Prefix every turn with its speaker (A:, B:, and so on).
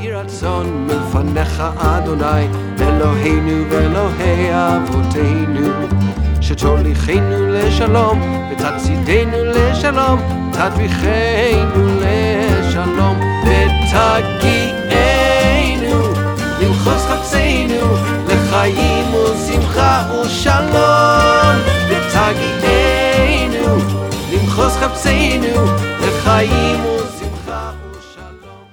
A: יהי רצון מלפניך אדוני אלוהינו ואלוהי אבותינו שתוליכנו לשלום ותצעידנו לשלום תדריכנו לשלום ותגיענו למחוז חפצנו לחיים ושמחה ושלום ותגיענו למחוז חפצנו לחיים